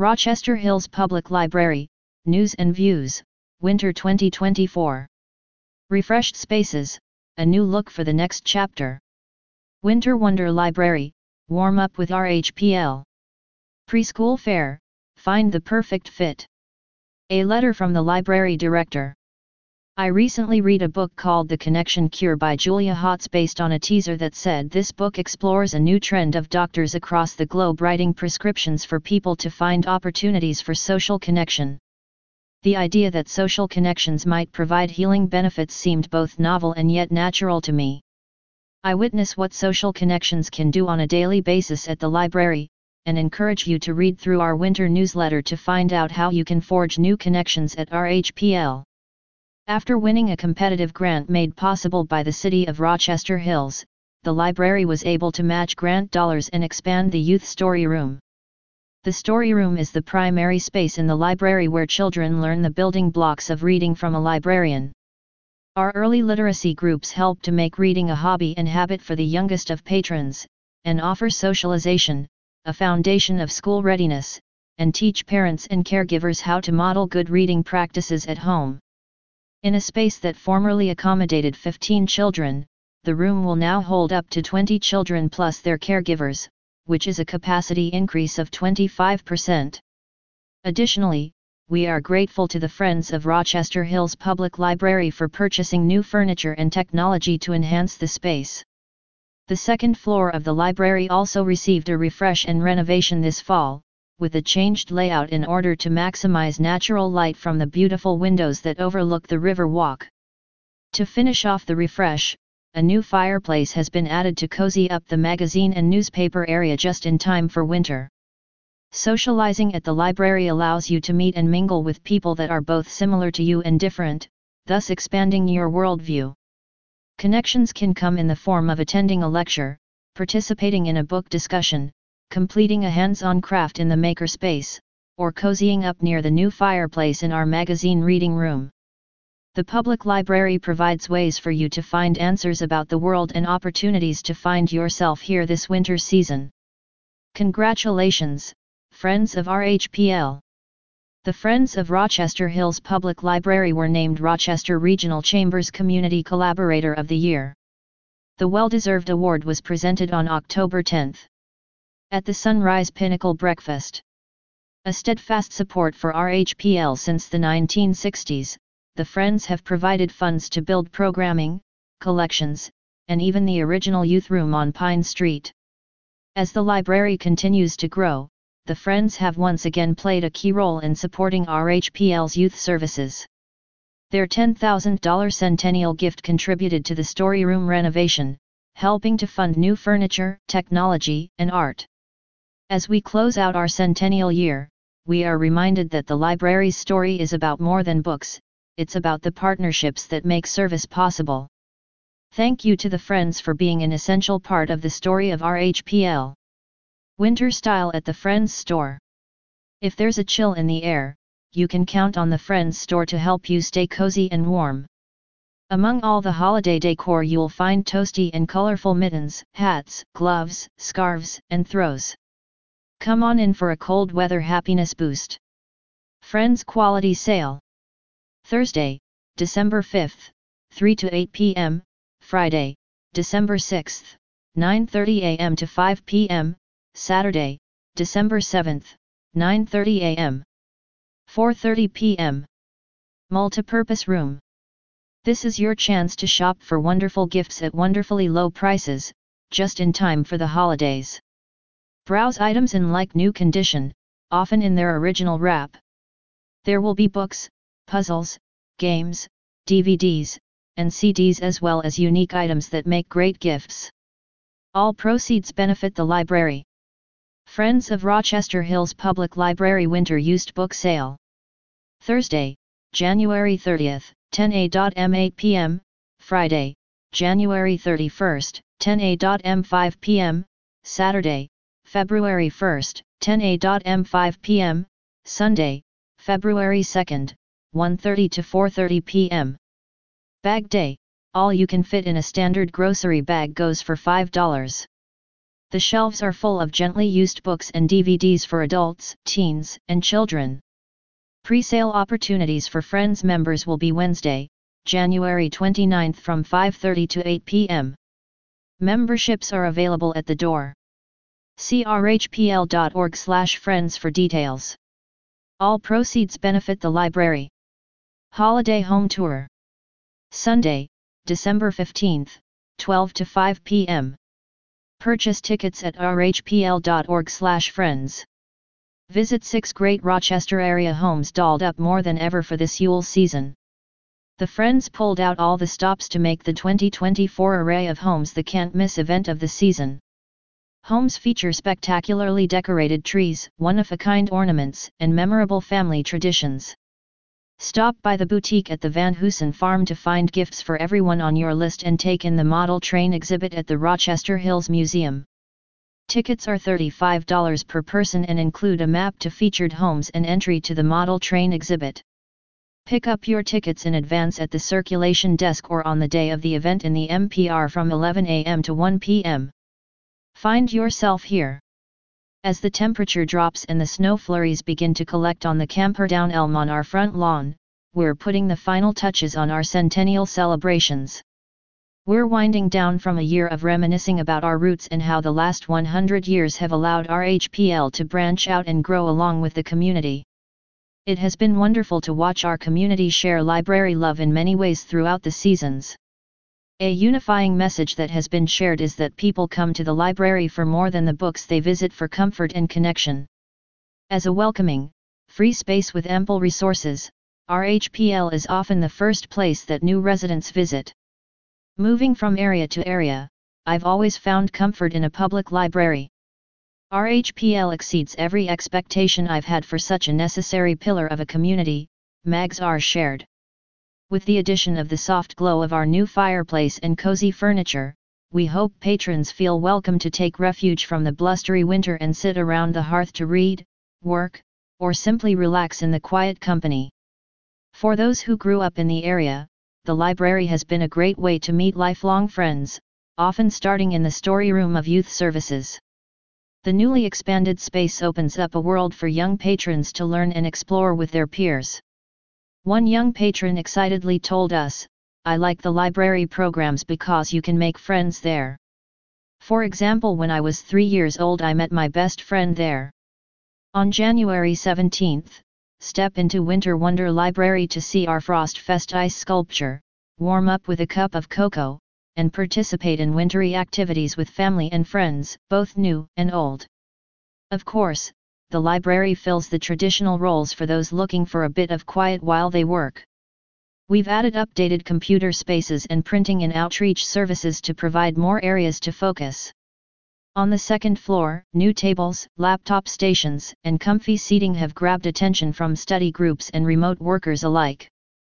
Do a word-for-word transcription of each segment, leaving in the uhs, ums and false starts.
Rochester Hills Public Library, News and Views, Winter twenty twenty-four. Refreshed spaces, a new look for the next chapter. Winter Wonder Library, warm up with R H P L. Preschool fair, find the perfect fit. A letter from the library director. I recently read a book called The Connection Cure by Julia Hotz based on a teaser that said this book explores a new trend of doctors across the globe writing prescriptions for people to find opportunities for social connection. The idea that social connections might provide healing benefits seemed both novel and yet natural to me. I witness what social connections can do on a daily basis at the library, and encourage you to read through our winter newsletter to find out how you can forge new connections at R H P L. After winning a competitive grant made possible by the City of Rochester Hills, the library was able to match grant dollars and expand the Youth Story Room. The Story Room is the primary space in the library where children learn the building blocks of reading from a librarian. Our early literacy groups help to make reading a hobby and habit for the youngest of patrons, and offer socialization, a foundation of school readiness, and teach parents and caregivers how to model good reading practices at home. In a space that formerly accommodated fifteen children, the room will now hold up to twenty children plus their caregivers, which is a capacity increase of twenty-five percent. Additionally, we are grateful to the Friends of Rochester Hills Public Library for purchasing new furniture and technology to enhance the space. The second floor of the library also received a refresh and renovation this fall, with a changed layout in order to maximize natural light from the beautiful windows that overlook the River Walk. To finish off the refresh, a new fireplace has been added to cozy up the magazine and newspaper area just in time for winter. Socializing at the library allows you to meet and mingle with people that are both similar to you and different, thus expanding your worldview. Connections can come in the form of attending a lecture, participating in a book discussion, completing a hands-on craft in the makerspace, or cozying up near the new fireplace in our magazine reading room. The public library provides ways for you to find answers about the world and opportunities to find yourself here this winter season. Congratulations, Friends of R H P L. The Friends of Rochester Hills Public Library were named Rochester Regional Chamber's Community Collaborator of the Year. The well-deserved award was presented on October tenth. At the Sunrise Pinnacle Breakfast. A steadfast support for R H P L since the nineteen sixties, the Friends have provided funds to build programming, collections, and even the original youth room on Pine Street. As the library continues to grow, the Friends have once again played a key role in supporting R H P L's youth services. Their ten thousand dollars centennial gift contributed to the Story Room renovation, helping to fund new furniture, technology, and art. As we close out our centennial year, we are reminded that the library's story is about more than books, it's about the partnerships that make service possible. Thank you to the Friends for being an essential part of the story of R H P L. Winter style at the Friends store. If there's a chill in the air, you can count on the Friends store to help you stay cozy and warm. Among all the holiday decor you'll find toasty and colorful mittens, hats, gloves, scarves, and throws. Come on in for a cold weather happiness boost. Friends Quality Sale. Thursday, December fifth, three to eight p m, Friday, December sixth, nine thirty a m to five p m, Saturday, December seventh, nine thirty a m four thirty p m Multipurpose Room. This is your chance to shop for wonderful gifts at wonderfully low prices, just in time for the holidays. Browse items in like new condition, often in their original wrap. There will be books, puzzles, games, D V Ds, and C Ds as well as unique items that make great gifts. All proceeds benefit the library. Friends of Rochester Hills Public Library Winter Used Book Sale. Thursday, January thirtieth, ten a m eight p m, Friday, January thirty-first, ten a m five p m, Saturday, February first, ten a m five p m, Sunday, February second, one thirty to four thirty p m Bag Day, all you can fit in a standard grocery bag goes for five dollars. The shelves are full of gently used books and D V Ds for adults, teens, and children. Pre-sale opportunities for Friends members will be Wednesday, January twenty-ninth from five thirty to eight p m Memberships are available at the door. See r h p l dot org slash friends for details. All proceeds benefit the library. Holiday Home Tour. Sunday, December fifteenth, twelve to five p m Purchase tickets at r h p l dot org slash friends. Visit six great Rochester area homes dolled up more than ever for this Yule season. The Friends pulled out all the stops to make the twenty twenty-four array of homes the can't-miss event of the season. Homes feature spectacularly decorated trees, one-of-a-kind ornaments, and memorable family traditions. Stop by the boutique at the Van Hoosen Farm to find gifts for everyone on your list and take in the model train exhibit at the Rochester Hills Museum. Tickets are thirty-five dollars per person and include a map to featured homes and entry to the model train exhibit. Pick up your tickets in advance at the circulation desk or on the day of the event in the M P R from eleven a m to one p m Find yourself here. As the temperature drops and the snow flurries begin to collect on the Camperdown Elm on our front lawn, we're putting the final touches on our centennial celebrations. We're winding down from a year of reminiscing about our roots and how the last one hundred years have allowed R H P L to branch out and grow along with the community. It has been wonderful to watch our community share library love in many ways throughout the seasons. A unifying message that has been shared is that people come to the library for more than the books they visit for comfort and connection. As a welcoming, free space with ample resources, R H P L is often the first place that new residents visit. Moving from area to area, I've always found comfort in a public library. R H P L exceeds every expectation I've had for such a necessary pillar of a community, Mags R shared. With the addition of the soft glow of our new fireplace and cozy furniture, we hope patrons feel welcome to take refuge from the blustery winter and sit around the hearth to read, work, or simply relax in the quiet company. For those who grew up in the area, the library has been a great way to meet lifelong friends, often starting in the story room of youth services. The newly expanded space opens up a world for young patrons to learn and explore with their peers. One young patron excitedly told us, "I like the library programs because you can make friends there. For example, when I was three years old I met my best friend there." On January seventeenth, step into Winter Wonder Library to see our Frost Fest ice sculpture, warm up with a cup of cocoa, and participate in wintry activities with family and friends, both new and old. Of course, the library fills the traditional roles for those looking for a bit of quiet while they work. We've added updated computer spaces and printing and outreach services to provide more areas to focus. On the second floor, new tables, laptop stations, and comfy seating have grabbed attention from study groups and remote workers alike.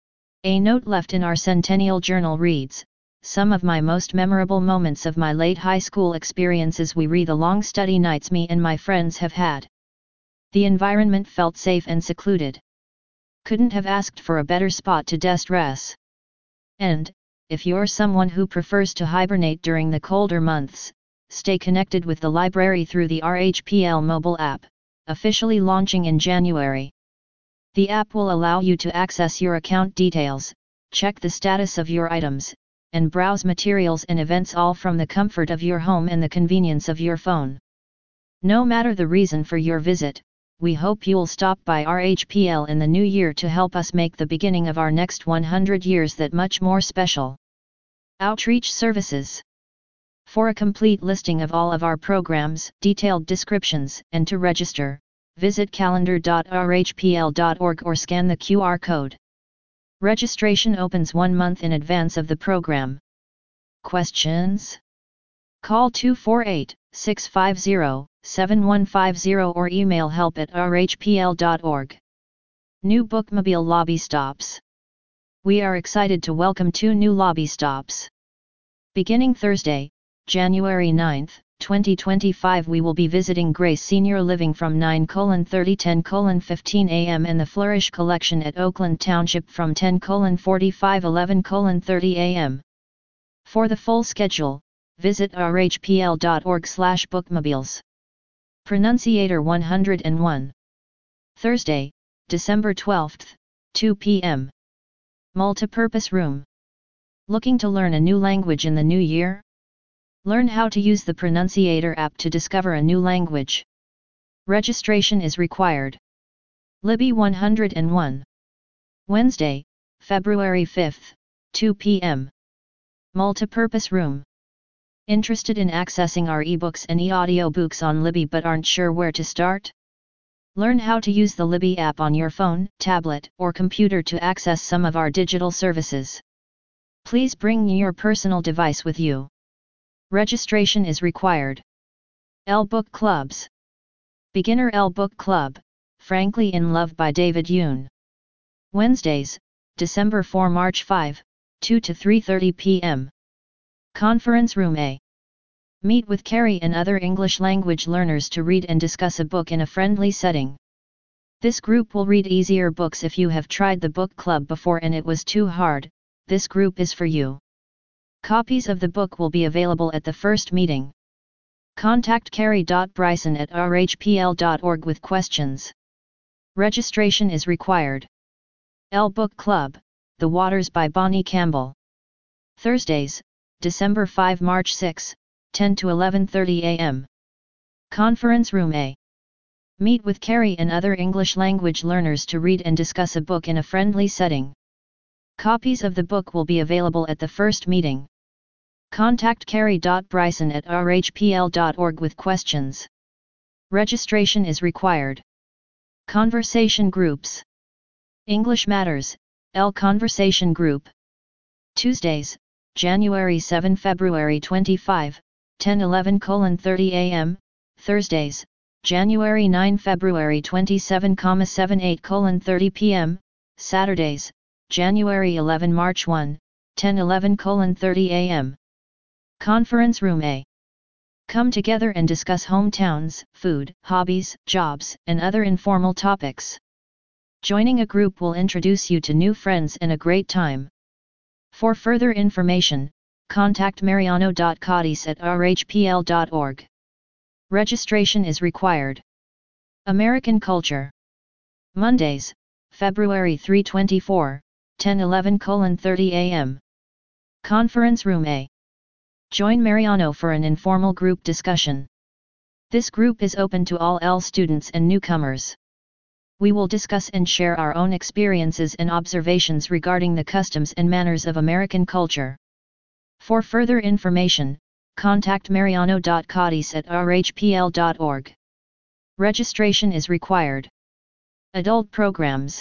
A note left in our Centennial Journal reads, "Some of my most memorable moments of my late high school experiences we re the long study nights me and my friends have had. The environment felt safe and secluded. Couldn't have asked for a better spot to de-stress." And, if you're someone who prefers to hibernate during the colder months, stay connected with the library through the R H P L mobile app, officially launching in January. The app will allow you to access your account details, check the status of your items, and browse materials and events all from the comfort of your home and the convenience of your phone. No matter the reason for your visit, we hope you'll stop by R H P L in the new year to help us make the beginning of our next one hundred years that much more special. Outreach Services. For a complete listing of all of our programs, detailed descriptions, and to register, visit calendar dot r h p l dot org or scan the Q R code. Registration opens one month in advance of the program. Questions? Call two four eight, six five zero, seven one five zero or email help at r h p l dot org. New Bookmobile Lobby Stops. We are excited to welcome two new lobby stops. Beginning Thursday, January ninth, twenty twenty-five, we will be visiting Grace Senior Living from nine thirty to ten fifteen a m and the Flourish Collection at Oakland Township from ten forty-five to eleven thirty a m For the full schedule, visit r h p l dot org slash bookmobiles. Pronunciator one hundred and one. Thursday, December twelfth, two p m Multipurpose room. Looking to learn a new language in the new year? Learn how to use the Pronunciator app to discover a new language. Registration is required. Libby one hundred and one. Wednesday, February fifth, two p m Multipurpose room. Interested in accessing our ebooks and e-audiobooks on Libby but aren't sure where to start? Learn how to use the Libby app on your phone, tablet, or computer to access some of our digital services. Please bring your personal device with you. Registration is required. L Book Clubs. Beginner L Book Club, Frankly in Love by David Yoon. Wednesdays, December fourth, March fifth, two to three thirty p m Conference Room A. Meet with Carrie and other English language learners to read and discuss a book in a friendly setting. This group will read easier books. If you have tried the book club before and it was too hard, this group is for you. Copies of the book will be available at the first meeting. Contact carrie dot bryson at r h p l dot org with questions. Registration is required. L Book Club, The Waters by Bonnie Campbell. Thursdays, December fifth, March sixth, ten to eleven thirty a m Conference Room A. Meet with Carrie and other English language learners to read and discuss a book in a friendly setting. Copies of the book will be available at the first meeting. Contact carrie dot bryson at r h p l dot org with questions. Registration is required. Conversation Groups. English Matters, L Conversation Group. Tuesdays, January seventh, February twenty-fifth, ten eleven thirty a m Thursdays, January ninth, February twenty-seventh, seventy-eight thirty p m Saturdays, January eleventh, March first, ten eleven thirty a m Conference Room A. Come together and discuss hometowns, food, hobbies, jobs, and other informal topics. Joining a group will introduce you to new friends and a great time. For further information, contact mariano dot cadiz at r h p l dot org. Registration is required. American Culture. Mondays, February third twenty-four, ten eleven thirty a m Conference Room A. Join Mariano for an informal group discussion. This group is open to all L students and newcomers. We will discuss and share our own experiences and observations regarding the customs and manners of American culture. For further information, contact mariano dot cadiz at r h p l dot org. Registration is required. Adult Programs.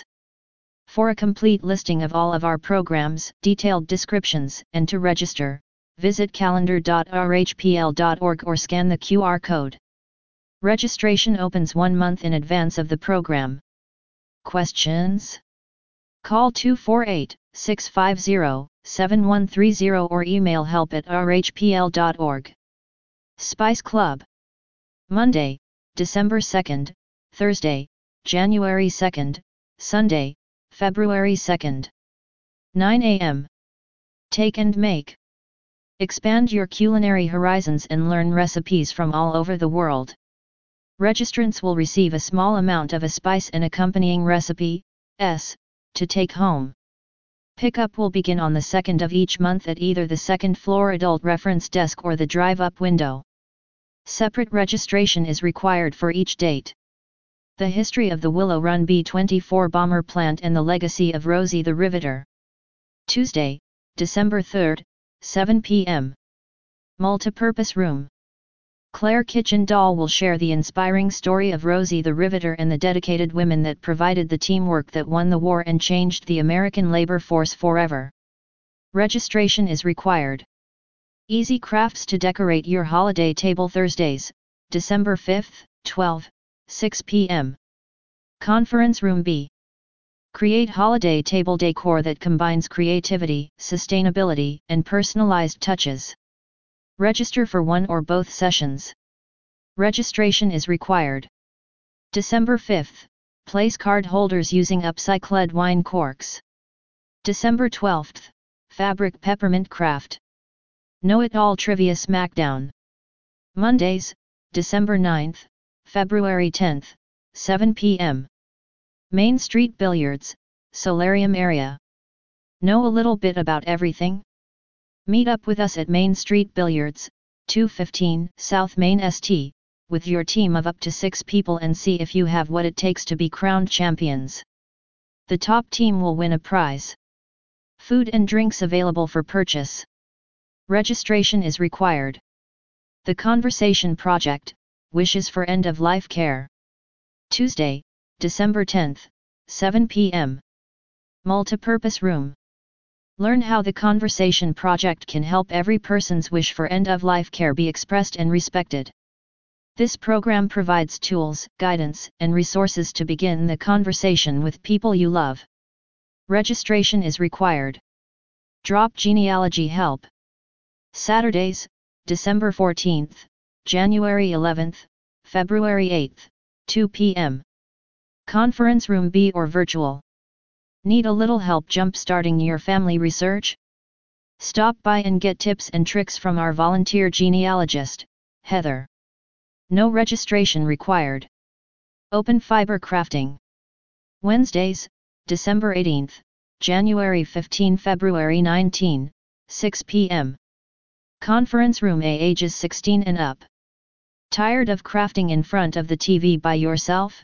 For a complete listing of all of our programs, detailed descriptions, and to register, visit calendar dot r h p l dot org or scan the Q R code. Registration opens one month in advance of the program. Questions? Call two four eight, six five zero, seven one three zero or email help at r h p l dot org. Spice Club. Monday, December second, Thursday, January second, Sunday, February second. nine a m Take and Make. Expand your culinary horizons and learn recipes from all over the world. Registrants will receive a small amount of a spice and accompanying recipe, S, to take home. Pickup will begin on the second of each month at either the second floor adult reference desk or the drive-up window. Separate registration is required for each date. The history of the Willow Run B twenty-four bomber plant and the legacy of Rosie the Riveter. Tuesday, December third, seven p m Multipurpose Room. Claire Kitchen Doll will share the inspiring story of Rosie the Riveter and the dedicated women that provided the teamwork that won the war and changed the American labor force forever. Registration is required. Easy Crafts to decorate your holiday table. Thursdays, December fifth, twelfth, six p m Conference Room B. Create holiday table decor that combines creativity, sustainability, and personalized touches. Register for one or both sessions. Registration is required. December fifth, place card holders using upcycled wine corks. December twelfth, fabric peppermint craft. Know It All Trivia Smackdown. Mondays, December ninth, February tenth, seven p m Main Street Billiards, Solarium area. Know a little bit about everything? Meet up with us at Main Street Billiards, two fifteen South Main Street, with your team of up to six people and see if you have what it takes to be crowned champions. The top team will win a prize. Food and drinks available for purchase. Registration is required. The Conversation Project, Wishes for End-of-Life Care. Tuesday, December tenth, seven p m Multipurpose Room. Learn how the Conversation Project can help every person's wish for end-of-life care be expressed and respected. This program provides tools, guidance, and resources to begin the conversation with people you love. Registration is required. Drop Genealogy Help. Saturdays, December fourteenth, January eleventh, February eighth, two p m Conference Room B or virtual. Need a little help jump-starting your family research? Stop by and get tips and tricks from our volunteer genealogist, Heather. No registration required. Open Fiber Crafting. Wednesdays, December eighteenth, January fifteenth, February nineteenth, six p m Conference Room A, ages sixteen and up. Tired of crafting in front of the T V by yourself?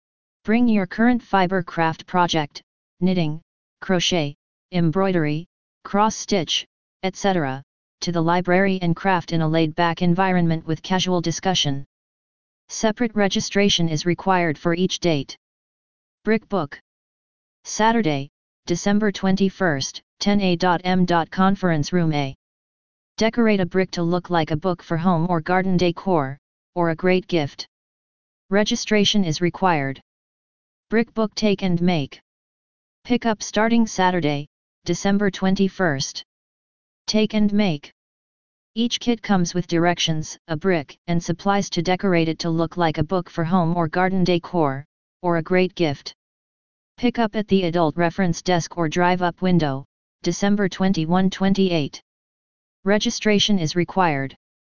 Bring your current fiber craft project, knitting, crochet, embroidery, cross-stitch, et cetera, to the library and craft in a laid-back environment with casual discussion. Separate registration is required for each date. Brick Book. Saturday, December twenty-first, ten a m Conference Room A. Decorate a brick to look like a book for home or garden decor, or a great gift. Registration is required. Brick Book Take and Make. Pick up starting Saturday, December twenty-first. Take and Make. Each kit comes with directions, a brick, and supplies to decorate it to look like a book for home or garden decor, or a great gift. Pick up at the Adult Reference Desk or Drive-Up Window, December twenty-first to twenty-eighth. Registration is required.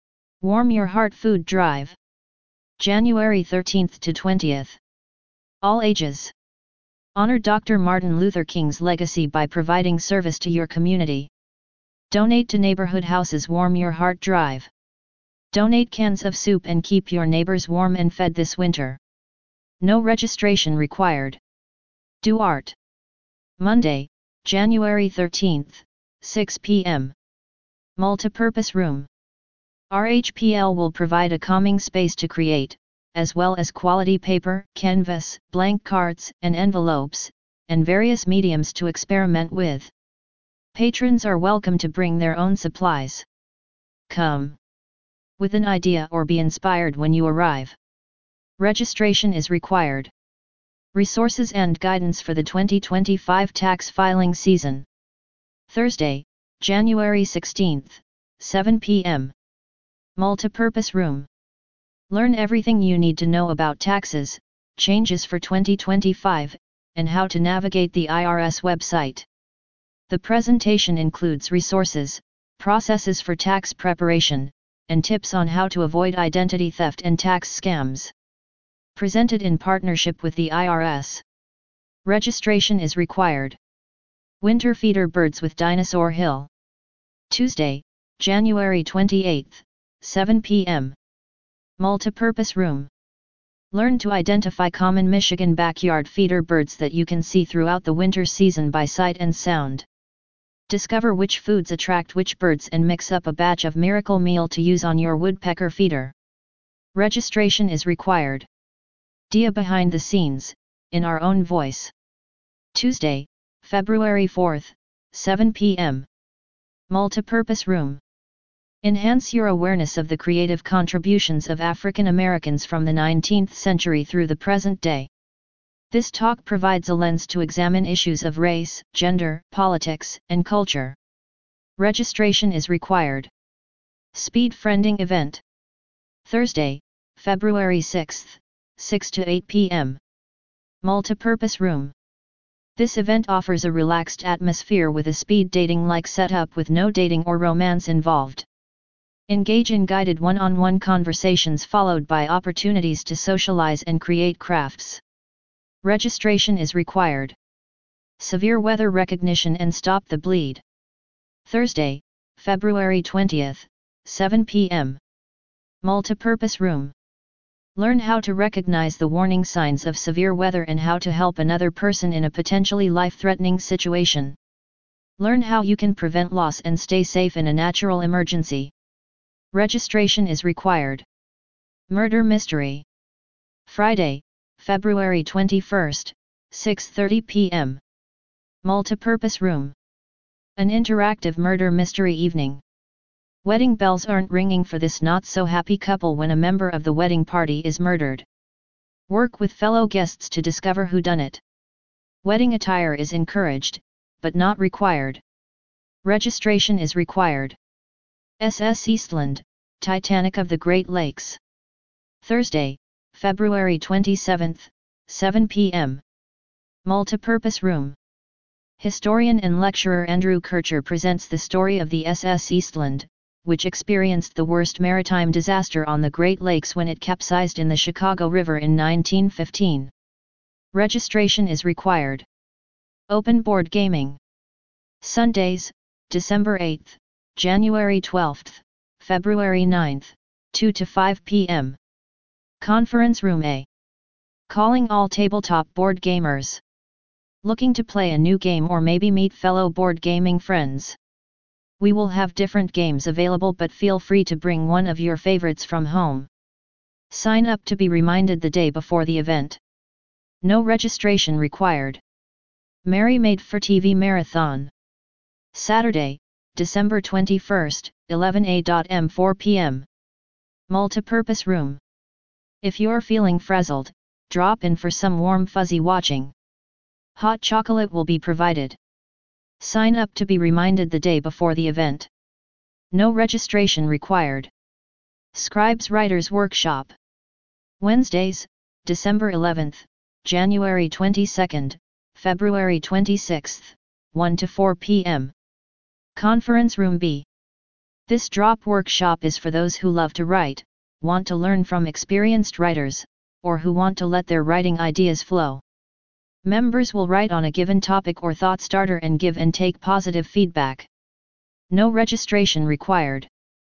Warm Your Heart Food Drive. January thirteenth to twentieth. All ages. Honor Doctor Martin Luther King's legacy by providing service to your community. Donate to Neighborhood Houses Warm Your Heart Drive. Donate cans of soup and keep your neighbors warm and fed this winter. No registration required. Do art. Monday, January thirteenth, six p m Multipurpose Room. R H P L will provide a calming space to create, as well as quality paper, canvas, blank cards, and envelopes, and various mediums to experiment with. Patrons are welcome to bring their own supplies. Come with an idea or be inspired when you arrive. Registration is required. Resources and guidance for the twenty twenty-five tax filing season. Thursday, January sixteenth, seven p m Multipurpose Room. Learn everything you need to know about taxes, changes for twenty twenty-five, and how to navigate the I R S website. The presentation includes resources, processes for tax preparation, and tips on how to avoid identity theft and tax scams. Presented in partnership with the I R S. Registration is required. Winter Feeder Birds with Dinosaur Hill. Tuesday, January twenty-eighth, seven p m Multipurpose Room. Learn to identify common Michigan backyard feeder birds that you can see throughout the winter season by sight and sound. Discover which foods attract which birds and mix up a batch of miracle meal to use on your woodpecker feeder. Registration is required. Dia behind the scenes, in our own voice. Tuesday, February fourth, seven p m Multipurpose Room. Enhance your awareness of the creative contributions of African Americans from the nineteenth century through the present day. This talk provides a lens to examine issues of race, gender, politics, and culture. Registration is required. Speed Friending Event. Thursday, February sixth, six to eight p m Multipurpose Room. This event offers a relaxed atmosphere with a speed dating-like setup with no dating or romance involved. Engage in guided one-on-one conversations followed by opportunities to socialize and create crafts. Registration is required. Severe weather recognition and stop the bleed. Thursday, February twentieth, seven p m Multipurpose room. Learn how to recognize the warning signs of severe weather and how to help another person in a potentially life-threatening situation. Learn how you can prevent loss and stay safe in a natural emergency. Registration is required. Murder mystery. Friday, February twenty-first, six thirty p m Multipurpose room. An interactive murder mystery evening. Wedding bells aren't ringing for this not-so-happy couple when a member of the wedding party is murdered. Work with fellow guests to discover who done it. Wedding attire is encouraged, but not required. Registration is required. S S Eastland, Titanic of the Great Lakes. Thursday, February twenty-seventh, seven p m Multipurpose room. Historian and lecturer Andrew Kircher presents the story of the S S Eastland, which experienced the worst maritime disaster on the Great Lakes when it capsized in the Chicago River in nineteen fifteen. Registration is required. Open board gaming. Sundays, December eighth, January twelfth, February ninth, two to five p m Conference Room A. Calling all tabletop board gamers. Looking to play a new game or maybe meet fellow board gaming friends? We will have different games available, but feel free to bring one of your favorites from home. Sign up to be reminded the day before the event. No registration required. Merry Made for T V Marathon. Saturday, December twenty-first, eleven a m four p m Multipurpose room. If you're feeling frazzled, drop in for some warm fuzzy watching. Hot chocolate will be provided. Sign up to be reminded the day before the event. No registration required. Scribes Writers Workshop. Wednesdays, December eleventh, January twenty-second, February twenty-sixth, one to four p m Conference Room B. This drop workshop is for those who love to write, want to learn from experienced writers, or who want to let their writing ideas flow. Members will write on a given topic or thought starter and give and take positive feedback. No registration required.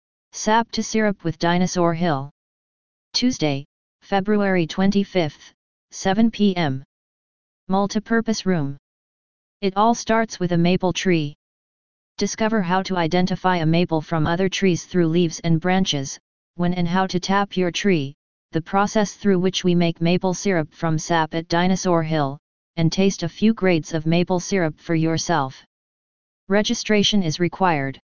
Sap to Syrup with Dinosaur Hill. Tuesday, February twenty-fifth, seven p m Multipurpose room. It all starts with a maple tree. Discover how to identify a maple from other trees through leaves and branches, when and how to tap your tree, the process through which we make maple syrup from sap at Dinosaur Hill, and taste a few grades of maple syrup for yourself. Registration is required.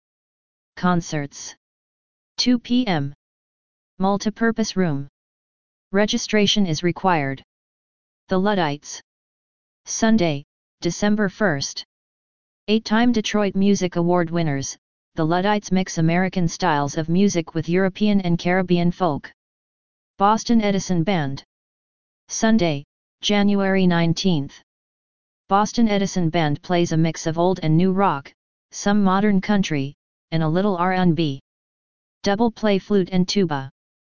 Concerts. two p m Multipurpose room. Registration is required. The Luddites. Sunday, December first. Eight-time Detroit Music Award winners, the Luddites mix American styles of music with European and Caribbean folk. Boston Edison Band. Sunday, January nineteenth. Boston Edison Band plays a mix of old and new rock, some modern country, and a little R and B. Double play flute and tuba.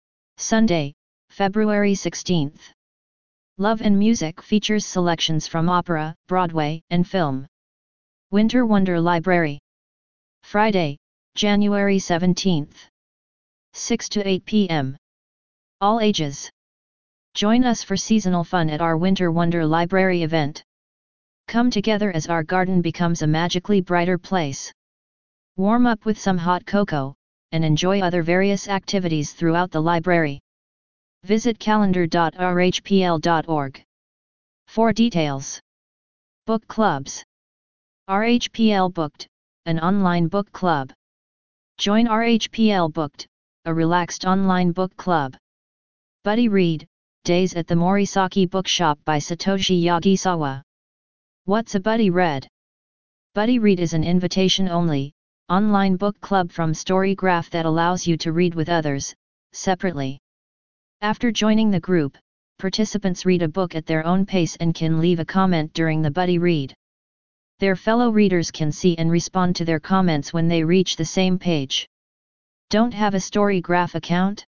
Sunday, February sixteenth. Love and Music features selections from opera, Broadway, and film. Winter Wonder Library. Friday, January seventeenth. six to eight p m All ages. Join us for seasonal fun at our Winter Wonder Library event. Come together as our garden becomes a magically brighter place. Warm up with some hot cocoa, and enjoy other various activities throughout the library. Visit calendar dot r h p l dot org for details. Book clubs. R H P L Booked, an online book club. Join R H P L Booked, a relaxed online book club. Buddy Read, Days at the Morisaki Bookshop by Satoshi Yagisawa. What's a Buddy Read? Buddy Read is an invitation-only, online book club from Storygraph that allows you to read with others, separately. After joining the group, participants read a book at their own pace and can leave a comment during the Buddy Read. Their fellow readers can see and respond to their comments when they reach the same page. Don't have a Storygraph account?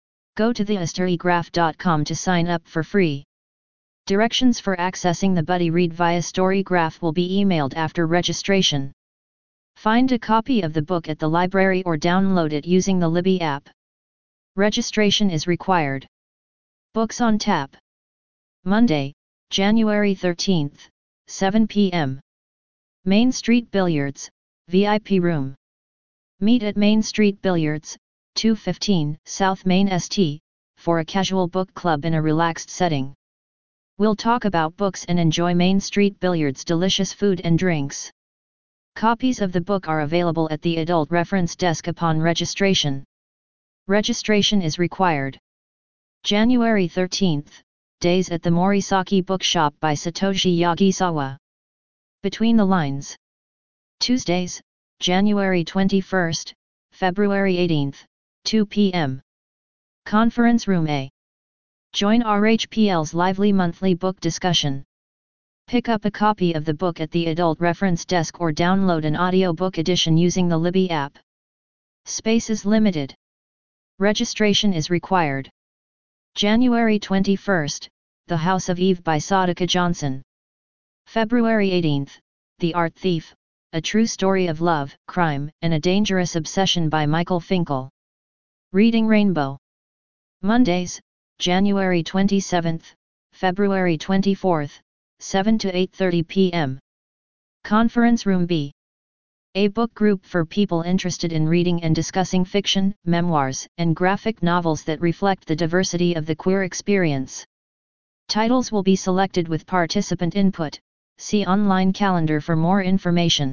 Go to the storygraph dot com to sign up for free. Directions for accessing the Buddy Read via Storygraph will be emailed after registration. Find a copy of the book at the library or download it using the Libby app. Registration is required. Books on tap. Monday, January thirteenth, seven p m Main Street Billiards, V I P Room. Meet at Main Street Billiards, two fifteen South Main Street, for a casual book club in a relaxed setting. We'll talk about books and enjoy Main Street Billiards' delicious food and drinks. Copies of the book are available at the Adult Reference Desk upon registration. Registration is required. January thirteenth, Days at the Morisaki Bookshop by Satoshi Yagisawa. Between the Lines. Tuesdays, January twenty-first, February eighteenth, two p m Conference Room A. Join R H P L's lively monthly book discussion. Pick up a copy of the book at the Adult Reference Desk or download an audiobook edition using the Libby app. Space is limited. Registration is required. January twenty-first, The House of Eve by Sadaka Johnson. February eighteenth, The Art Thief, A True Story of Love, Crime, and a Dangerous Obsession by Michael Finkel. Reading Rainbow. Mondays, January twenty-seventh, February twenty-fourth, seven to eight thirty p m Conference Room B. A book group for people interested in reading and discussing fiction, memoirs, and graphic novels that reflect the diversity of the queer experience. Titles will be selected with participant input. See online calendar for more information.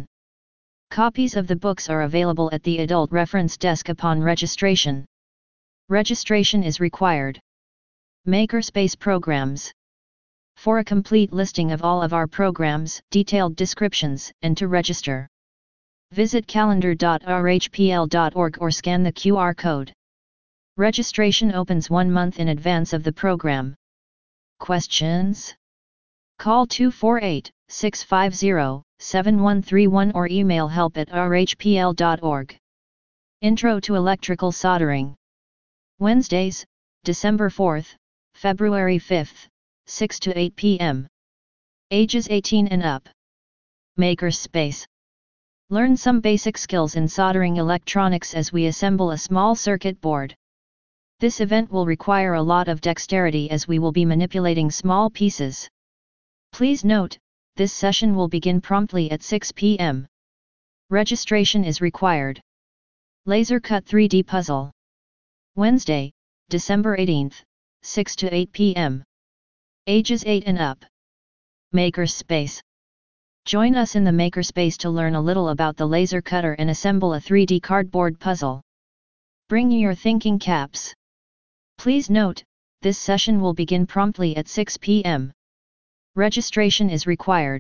Copies of the books are available at the Adult Reference Desk upon registration. Registration is required. Makerspace Programs. For a complete listing of all of our programs, detailed descriptions, and to register, visit calendar dot r h p l dot org or scan the Q R code. Registration opens one month in advance of the program. Questions? Call two four eight, six five zero, seven one three one or email help at r h p l dot org. Intro to Electrical Soldering. Wednesdays, December fourth, February fifth, six to eight p m Ages eighteen and up. Makerspace. Learn some basic skills in soldering electronics as we assemble a small circuit board. This event will require a lot of dexterity as we will be manipulating small pieces. Please note, this session will begin promptly at six p m Registration is required. Laser Cut three D Puzzle. Wednesday, December eighteenth, six to eight p m Ages eight and up. Makerspace. Join us in the Makerspace to learn a little about the laser cutter and assemble a three D cardboard puzzle. Bring your thinking caps. Please note, this session will begin promptly at six p m Registration is required.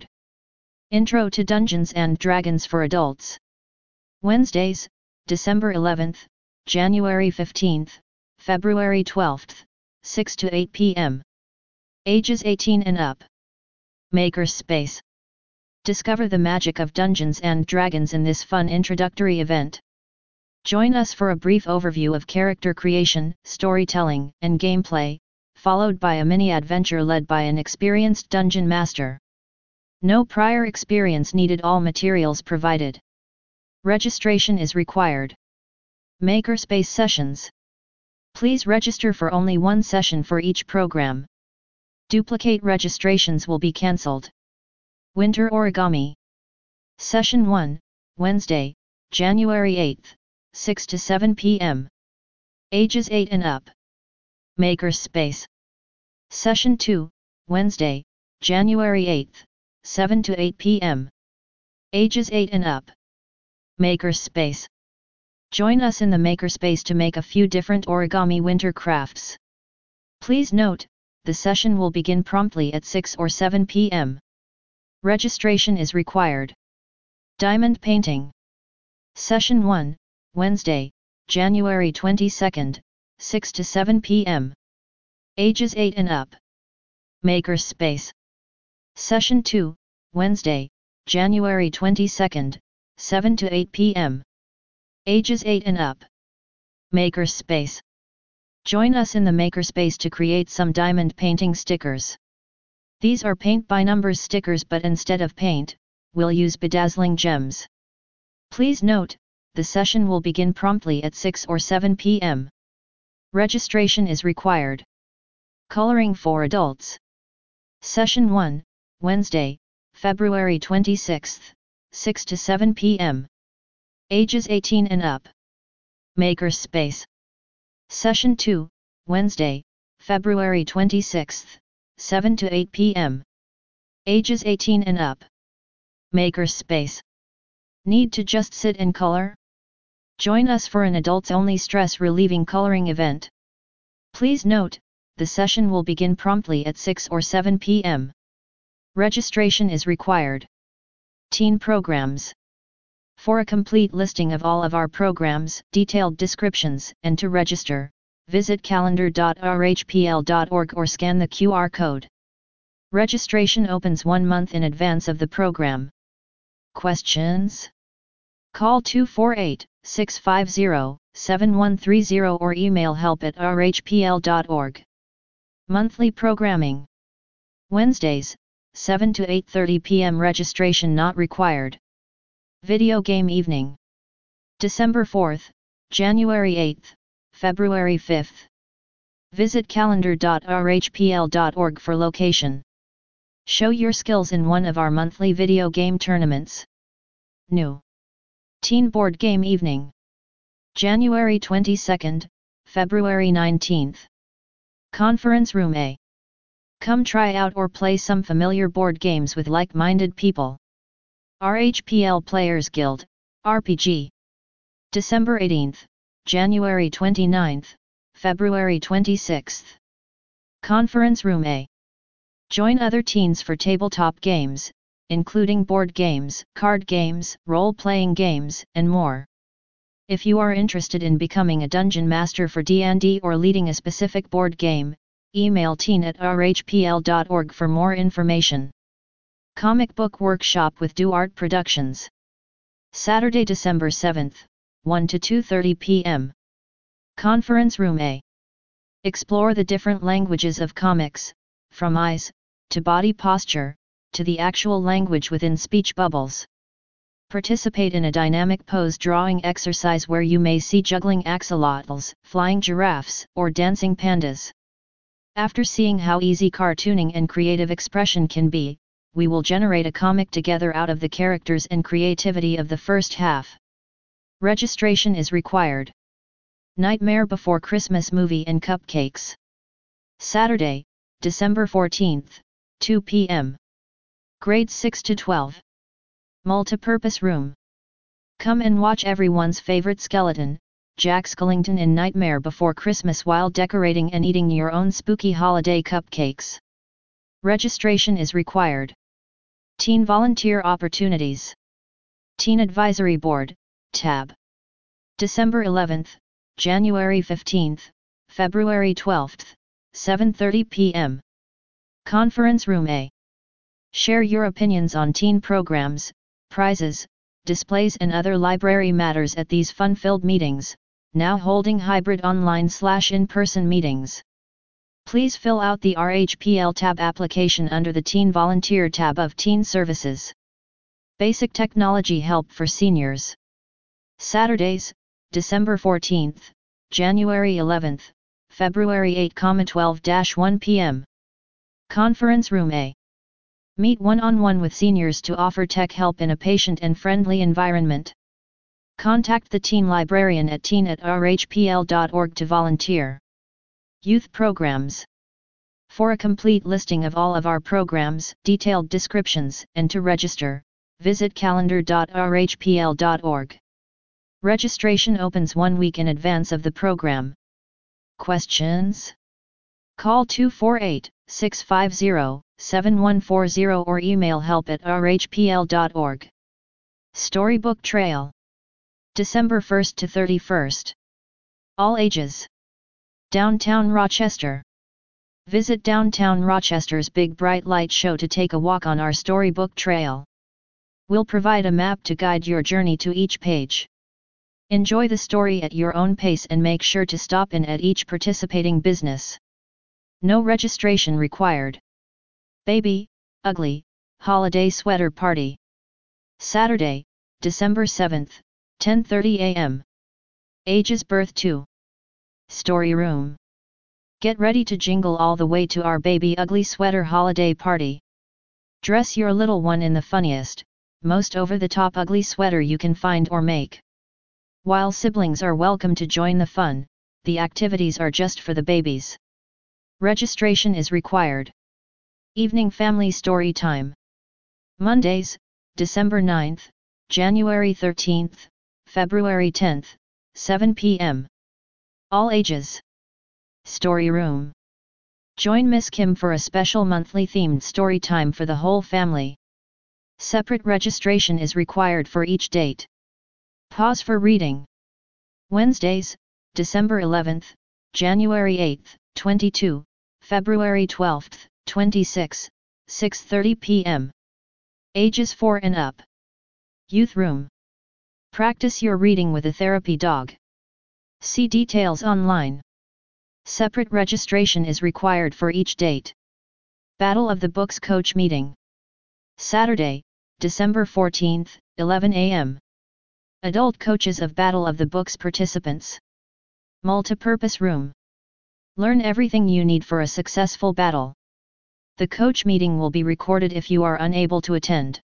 Intro to Dungeons and Dragons for Adults. Wednesdays, December eleventh, January fifteenth, February twelfth, six to eight p m Ages eighteen and up. Makerspace. Discover the magic of Dungeons and Dragons in this fun introductory event. Join us for a brief overview of character creation, storytelling, and gameplay, followed by a mini-adventure led by an experienced dungeon master. No prior experience needed, all materials provided. Registration is required. Makerspace Sessions. Please register for only one session for each program. Duplicate registrations will be cancelled. Winter Origami. Session one, Wednesday, January eighth, six to seven p m Ages eight and up. Makerspace. Session two, Wednesday, January eighth, seven to eight p m Ages eight and up. Makerspace. Join us in the Makerspace to make a few different origami winter crafts. Please note, the session will begin promptly at six or seven p m Registration is required. Diamond Painting. Session one, Wednesday, January twenty-second, six to seven p m Ages eight and up. Makerspace. Session two, Wednesday, January twenty-second, seven to eight p m Ages eight and up. Makerspace. Join us in the Makerspace to create some diamond painting stickers. These are paint by numbers stickers, but instead of paint, we'll use bedazzling gems. Please note, the session will begin promptly at six or seven p m Registration is required. Coloring for adults. Session one, Wednesday, February twenty-sixth, six to seven p m Ages eighteen and up. Makerspace. Session two, Wednesday, February twenty-sixth, seven to eight p m Ages eighteen and up. Makerspace. Need to just sit and color? Join us for an adults-only stress-relieving coloring event. Please note, the session will begin promptly at six or seven p m Registration is required. Teen programs. For a complete listing of all of our programs, detailed descriptions, and to register, visit calendar dot r h p l dot org or scan the Q R code. Registration opens one month in advance of the program. Questions? Call two four eight, six five zero, seven one three zero or email help at r h p l dot org. Monthly programming. Wednesdays, seven to eight thirty p m Registration not required. Video game evening. December fourth, January eighth, February fifth. Visit calendar dot r h p l dot org for location. Show your skills in one of our monthly video game tournaments. New Teen Board Game Evening. January twenty-second, February nineteenth. Conference Room A. Come try out or play some familiar board games with like-minded people. R H P L Players Guild, R P G. December eighteenth, January twenty-ninth, February twenty-sixth. Conference Room A. Join other teens for tabletop games, including board games, card games, role-playing games, and more. If you are interested in becoming a dungeon master for D and D or leading a specific board game, email teen at r h p l dot org for more information. Comic Book Workshop with Do Art Productions. Saturday, December seventh, one to two thirty p m Conference Room A. Explore the different languages of comics, from eyes, to body posture, to the actual language within speech bubbles. Participate in a dynamic pose drawing exercise where you may see juggling axolotls, flying giraffes, or dancing pandas. After seeing how easy cartooning and creative expression can be, we will generate a comic together out of the characters and creativity of the first half. Registration is required. Nightmare Before Christmas Movie and Cupcakes. Saturday, December fourteenth, two p m Grades six to twelve. Multipurpose Room. Come and watch everyone's favorite skeleton, Jack Skellington in Nightmare Before Christmas while decorating and eating your own spooky holiday cupcakes. Registration is required. Teen Volunteer Opportunities. Teen Advisory Board, Tab. December eleventh, January fifteenth, February twelfth, seven thirty p m Conference Room A. Share your opinions on teen programs, prizes, displays and other library matters at these fun-filled meetings, now holding hybrid online slash in-person meetings. Please fill out the R H P L tab application under the Teen Volunteer tab of Teen Services. Basic Technology Help for Seniors. Saturdays, December fourteenth, January eleventh, February eighth to twelve to one p m Conference Room A. Meet one-on-one with seniors to offer tech help in a patient and friendly environment. Contact the teen librarian at teen at r h p l dot org to volunteer. Youth Programs. For a complete listing of all of our programs, detailed descriptions, and to register, visit calendar dot r h p l dot org. Registration opens one week in advance of the program. Questions? Call two four eight, six five zero, seven one four zero or email help at r h p l dot org. Storybook Trail. December first to thirty-first. All ages. Downtown Rochester. Visit downtown Rochester's Big Bright Light Show to take a walk on our storybook trail. We'll provide a map to guide your journey to each page. Enjoy the story at your own pace and make sure to stop in at each participating business. No registration required. Baby, Ugly, Holiday Sweater Party. Saturday, December seventh, ten thirty a m Ages birth to. Story room. Get ready to jingle all the way to our Baby Ugly Sweater Holiday Party. Dress your little one in the funniest, most over-the-top ugly sweater you can find or make. While siblings are welcome to join the fun, the activities are just for the babies. Registration is required. Evening Family Story Time. Mondays, December ninth, January thirteenth, February tenth, seven p m All ages. Story Room. Join Miss Kim for a special monthly themed story time for the whole family. Separate registration is required for each date. Pause for reading. Wednesdays, December eleventh, January eighth, twenty-two, February twelfth, twenty-six, six thirty p m Ages four and up. Youth Room. Practice your reading with a therapy dog. See details online. Separate registration is required for each date. Battle of the Books Coach Meeting. Saturday, December fourteenth, eleven a m Adult Coaches of Battle of the Books participants. Multipurpose Room. Learn everything you need for a successful battle. The coach meeting will be recorded if you are unable to attend.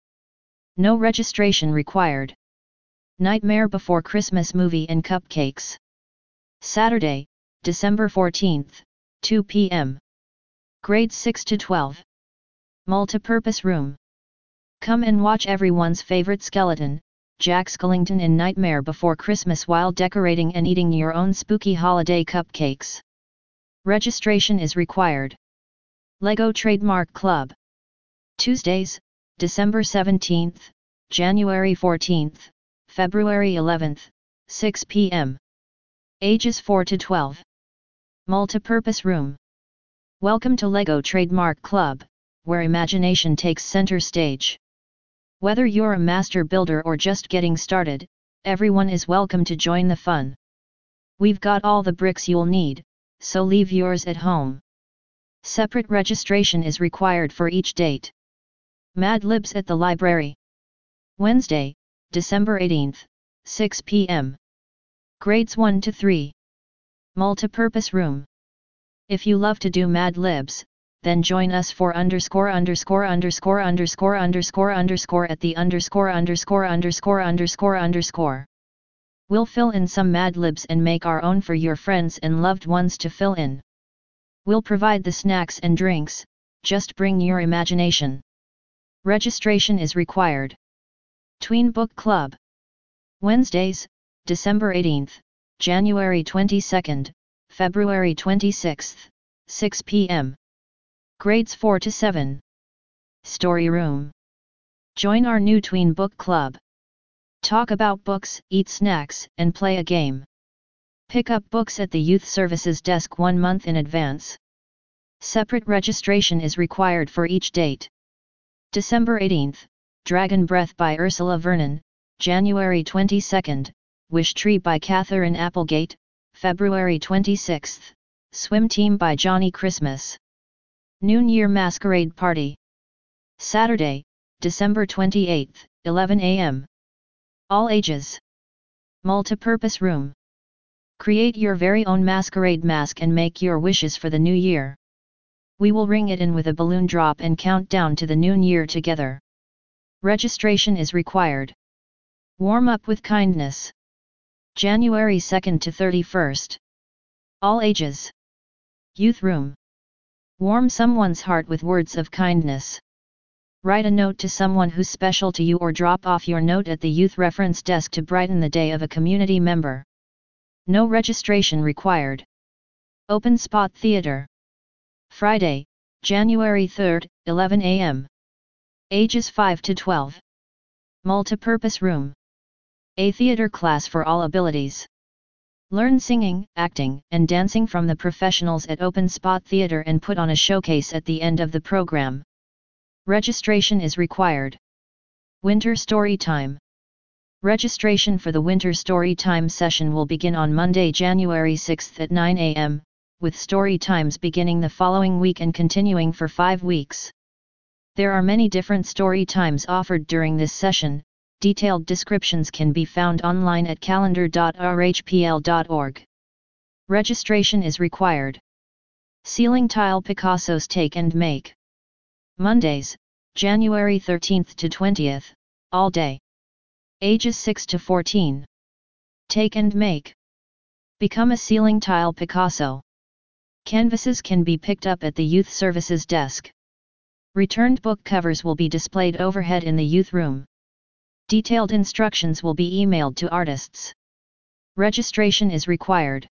No registration required. Nightmare Before Christmas Movie and Cupcakes. Saturday, December fourteenth, two p m Grades six to twelve. Multipurpose Room. Come and watch everyone's favorite skeleton, Jack Skellington in Nightmare Before Christmas while decorating and eating your own spooky holiday cupcakes. Registration is required. Lego Trademark Club. Tuesdays, December seventeenth, January fourteenth, February eleventh, six p m Ages four to twelve. Multipurpose Room. Welcome to Lego Trademark Club, where imagination takes center stage. Whether you're a master builder or just getting started, everyone is welcome to join the fun. We've got all the bricks you'll need, so leave yours at home. Separate registration is required for each date. Mad Libs at the Library. Wednesday, December eighteenth, six p m Grades one to three. Multipurpose Room. If you love to do Mad Libs, then join us for underscore underscore underscore underscore underscore underscore at the underscore underscore underscore underscore underscore. We'll fill in some Mad Libs and make our own for your friends and loved ones to fill in. We'll provide the snacks and drinks, just bring your imagination. Registration is required. Tween Book Club. Wednesdays, December eighteenth, January twenty-second, February twenty-sixth, six p m Grades four to seven. Story Room. Join our new Tween Book Club. Talk about books, eat snacks, and play a game. Pick up books at the Youth Services desk one month in advance. Separate registration is required for each date. December eighteenth, Dragon Breath by Ursula Vernon, January twenty-second, Wish Tree by Catherine Applegate, February twenty-sixth, Swim Team by Johnny Christmas. Noon Year Masquerade Party. Saturday, December twenty-eighth, eleven a m All ages. Multipurpose Room. Create your very own masquerade mask and make your wishes for the new year. We will ring it in with a balloon drop and count down to the new year together. Registration is required. Warm up with kindness. January second to thirty-first. All ages. Youth Room. Warm someone's heart with words of kindness. Write a note to someone who's special to you or drop off your note at the youth reference desk to brighten the day of a community member. No registration required. Open Spot Theatre. Friday, January third, eleven a m Ages five to twelve. Multipurpose Room. A theatre class for all abilities. Learn singing, acting, and dancing from the professionals at Open Spot Theatre and put on a showcase at the end of the program. Registration is required. Winter Story Time. Registration for the Winter Story Time session will begin on Monday, January sixth at nine a m, with story times beginning the following week and continuing for five weeks. There are many different story times offered during this session. Detailed descriptions can be found online at calendar dot r h p l dot org. Registration is required. Ceiling Tile Picasso's Take and Make. Mondays, January thirteenth to twentieth, all day. Ages six to fourteen. Take and make. Become a ceiling tile Picasso. Canvases can be picked up at the Youth Services desk. Returned book covers will be displayed overhead in the youth room. Detailed instructions will be emailed to artists. Registration is required.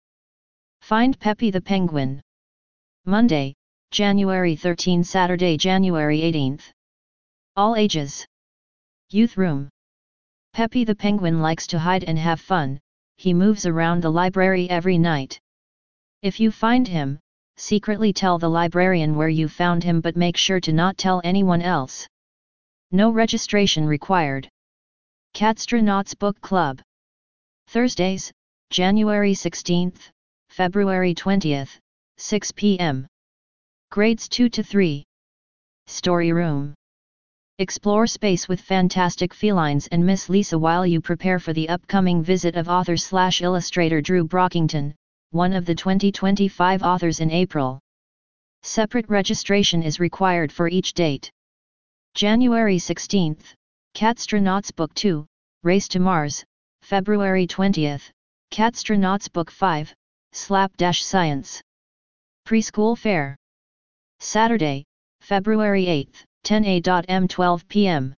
Find Peppy the Penguin. Monday, January thirteenth, Saturday, January eighteenth. All ages. Youth room. Peppy the Penguin likes to hide and have fun. He moves around the library every night. If you find him, secretly tell the librarian where you found him, but make sure to not tell anyone else. No registration required. Catstronauts Book Club. Thursdays, January sixteenth, February twentieth, six p m Grades two to three. Story Room. Explore space with fantastic felines and Miss Lisa while you prepare for the upcoming visit of author-slash-illustrator Drew Brockington, one of the twenty twenty-five authors in April. Separate registration is required for each date. January sixteenth, Catstronauts Book two, Race to Mars, February twentieth, Catstronauts Book five, Slapdash Science. Preschool Fair. Saturday, February eighth, ten a m twelve p m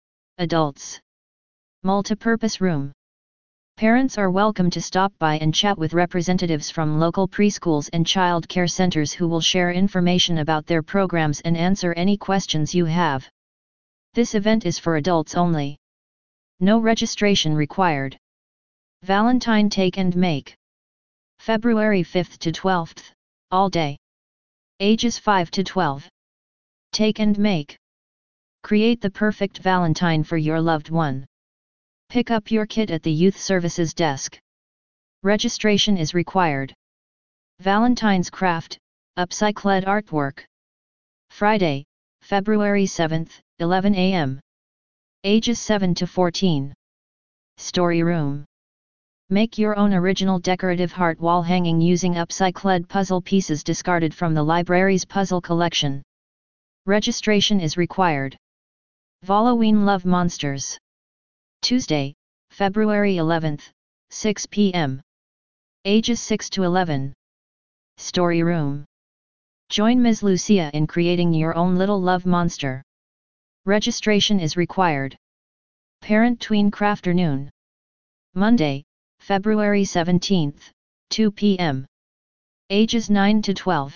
Adults. Multipurpose Room. Parents are welcome to stop by and chat with representatives from local preschools and child care centers who will share information about their programs and answer any questions you have. This event is for adults only. No registration required. Valentine Take and Make. February fifth to twelfth, all day. Ages five to twelve. Take and make. Create the perfect Valentine for your loved one. Pick up your kit at the Youth Services desk. Registration is required. Valentine's Craft, Upcycled Artwork. Friday, February seventh, eleven a m Ages seven to fourteen. Story Room. Make your own original decorative heart wall hanging using upcycled puzzle pieces discarded from the library's puzzle collection. Registration is required. Halloween Love Monsters. Tuesday, February eleventh, six p m Ages six to eleven. Story Room. Join Miz Lucia in creating your own little love monster. Registration is required. Parent Tween Crafternoon. Monday, February seventeenth, two p m Ages nine to twelve.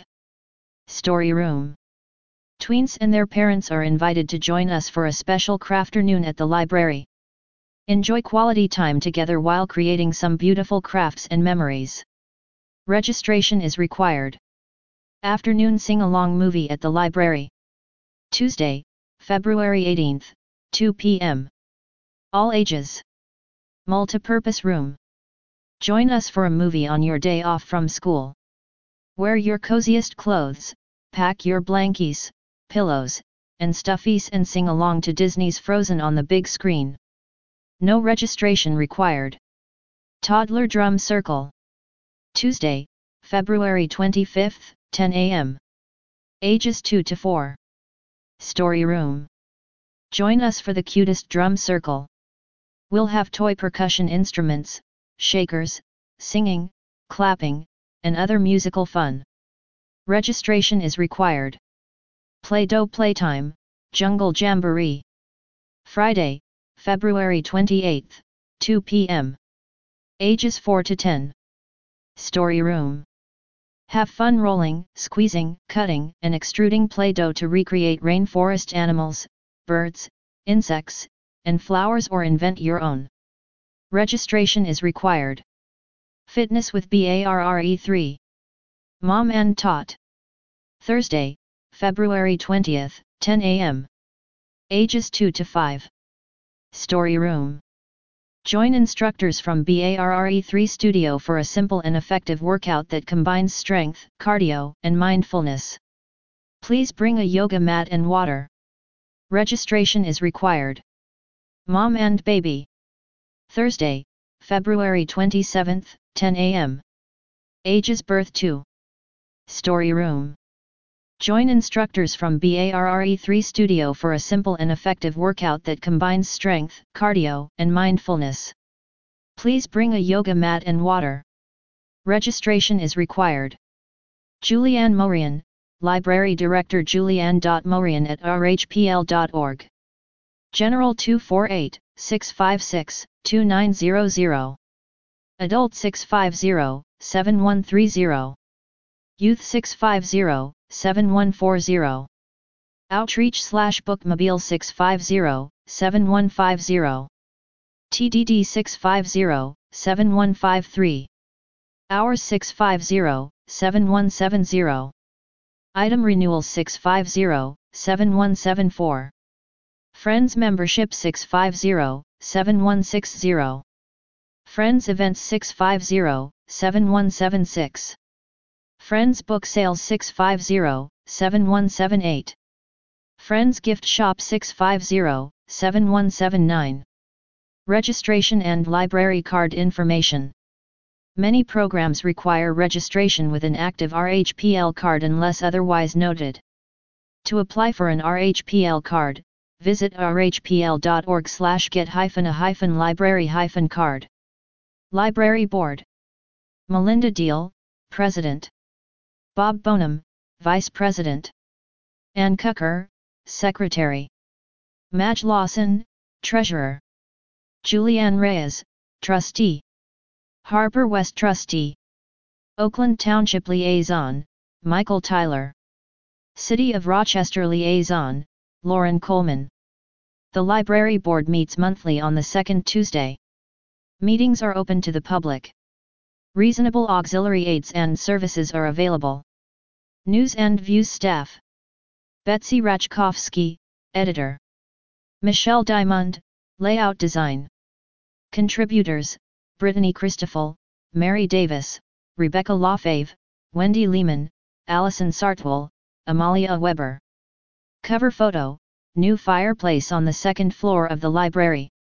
Story Room. Tweens and their parents are invited to join us for a special crafternoon at the library. Enjoy quality time together while creating some beautiful crafts and memories. Registration is required. Afternoon sing-along movie at the library. Tuesday, February eighteenth, two p m All ages. Multipurpose Room. Join us for a movie on your day off from school. Wear your coziest clothes, pack your blankies, pillows, and stuffies and sing along to Disney's Frozen on the big screen. No registration required. Toddler Drum Circle. Tuesday, February twenty-fifth, ten a m Ages two to four. Story Room. Join us for the cutest drum circle. We'll have toy percussion instruments, shakers, singing, clapping, and other musical fun. Registration is required. Play-Doh Playtime, Jungle Jamboree. Friday, February twenty-eighth, two p m Ages four to ten. Story Room. Have fun rolling, squeezing, cutting, and extruding Play-Doh to recreate rainforest animals, birds, insects, and flowers or invent your own. Registration is required. Fitness with Barre three. Mom and Tot. Thursday, February twentieth, ten a m Ages two to five. Story Room. Join instructors from BARRE three Studio for a simple and effective workout that combines strength, cardio, and mindfulness. Please bring a yoga mat and water. Registration is required. Mom and baby. Thursday, February twenty-seventh, ten a m Ages birth to. Story room. Join instructors from BARRE three Studio for a simple and effective workout that combines strength, cardio, and mindfulness. Please bring a yoga mat and water. Registration is required. Julianne Morian, Library Director Julianne.Morian at r h p l dot org. General two four eight, six five six, two nine zero zero. Adult six five zero, seven one three zero. Youth six five zero, seven one four zero. Outreach slash bookmobile six five zero, seven one five zero. T D D six five zero, seven one five three. Hours six five zero, seven one seven zero. Item renewal six five zero, seven one seven four. Friends membership six five zero, seven one six zero. Friends events six five zero, seven one seven six. Friends book sales six five zero, seven one seven eight. Friends gift shop six five zero, seven one seven nine. Registration and library card information. Many programs require registration with an active R H P L card unless otherwise noted. To apply for an R H P L card, visit r h p l dot org slash get a library card. Library Board. Melinda Deal, President. Bob Bonham, Vice President. Ann Cucker, Secretary. Madge Lawson, Treasurer. Julianne Reyes, Trustee. Harbor West Trustee. Oakland Township Liaison, Michael Tyler. City of Rochester Liaison, Lauren Coleman. The Library Board meets monthly on the second Tuesday. Meetings are open to the public. Reasonable auxiliary aids and services are available. News and Views staff. Betsy Rachkovsky, Editor. Michelle Diamond, Layout Design. Contributors, Brittany Christoffel, Mary Davis, Rebecca Lafave, Wendy Lehman, Allison Sartwell, Amalia Weber. Cover photo, new fireplace on the second floor of the library.